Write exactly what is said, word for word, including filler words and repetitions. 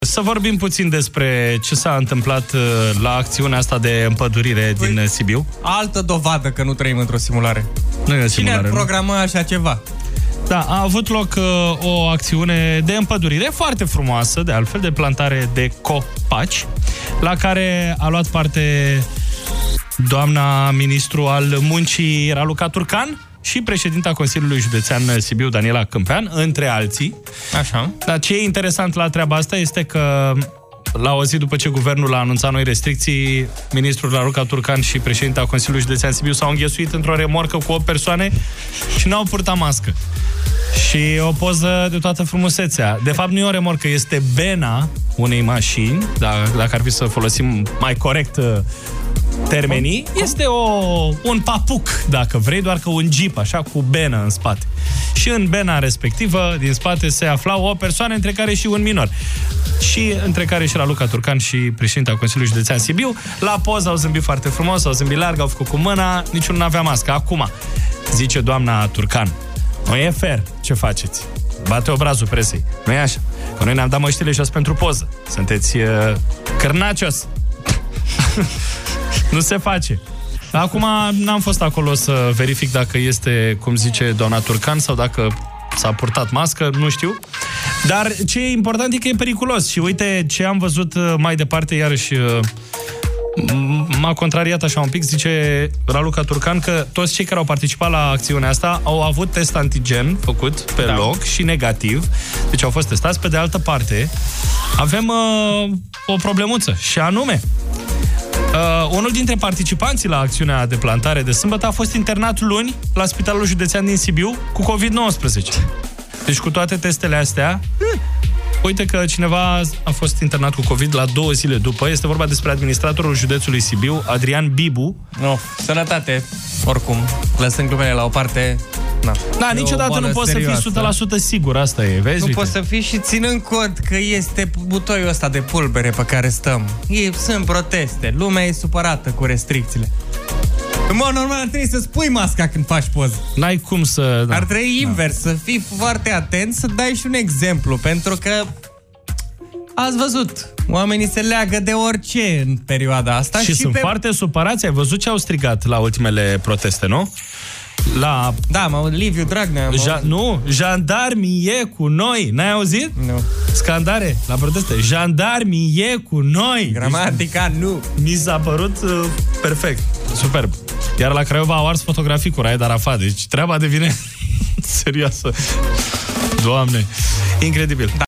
Să vorbim puțin despre ce s-a întâmplat la acțiunea asta de împădurire păi, din Sibiu. Altă dovadă că nu trăim într-o simulare. Nu e o simulare. Cine ar programa așa ceva? Da, a avut loc uh, o acțiune de împădurire foarte frumoasă, de altfel, de plantare de copaci, la care a luat parte doamna ministru al muncii Raluca Turcan și președinta Consiliului Județean Sibiu, Daniela Câmpean, între alții. Așa. Dar ce e interesant la treaba asta este că la o zi după ce guvernul a anunțat noi restricții, ministrul Raluca Turcan și președinta Consiliului Județean Sibiu s-au înghesuit într-o remorcă cu opt persoane și n-au purtat mască. Și o poză de toată frumusețea. De fapt, nu e o remorcă, este bena unei mașini, dacă ar fi să folosim mai corect termenii, este o, un papuc, dacă vrei, doar că un jeep, așa, cu benă în spate. Și în bena respectivă, din spate, se aflau o persoană, între care și un minor. Și între care și Raluca Turcan și președinta Consiliului Județean Sibiu. La poză au zâmbit foarte frumos, au zâmbit larg, au făcut cu mâna, niciunul n-avea mască. Acum, zice doamna Turcan, nu e fair ce faceți. Bate obrazul presei. Nu e așa. Că noi ne-am dat măștile jos pentru poză. Sunteți uh, cârnacios. Nu se face. Acum n-am fost acolo să verific dacă este, cum zice doamna Turcan, sau dacă s-a purtat mască, nu știu. Dar ce e important e că e periculos. Și uite ce am văzut mai departe, iarăși m-a contrariat așa un pic, zice Raluca Turcan că toți cei care au participat la acțiunea asta au avut test antigen făcut pe da. loc și negativ, deci au fost testați. Pe de altă parte, avem uh, o problemuță, și anume Uh, unul dintre participanții la acțiunea de plantare de sâmbătă a fost internat luni la Spitalul Județean din Sibiu cu covid nouăsprezece. Deci cu toate testele astea, uite că cineva a fost internat cu COVID la două zile după. Este vorba despre administratorul județului Sibiu, Adrian Bibu. No, sănătate, oricum. Lăsând glumele la o parte. Na. Da, niciodată nu poți serioasă. să fii o sută la sută sigur, asta e, vezi? Nu uite. poți să fii, și ținând cont că este butoiul ăsta de pulbere pe care stăm. Ei, sunt proteste, lumea e supărată cu restricțiile. În mod normal ar trebui să spui masca când faci poză. N-ai cum să... Da. Ar trebui invers, da. să fii foarte atent, să dai și un exemplu, pentru că ați văzut, oamenii se leagă de orice în perioada asta. Și, și sunt pe... foarte supărați, ai văzut ce au strigat la ultimele proteste, nu? La... Da, mă, Liviu Dragnea. Ja... Nu, jandarmii e cu noi. N-ai auzit? Nu. Scandare la proteste. Jandarmii e cu noi. Gramatica, deci, nu. Mi s-a părut uh, perfect, superb. Iar la Craiova au ars fotografii cu Raed Arafat. Deci treaba devine serioasă. Doamne, incredibil. Da.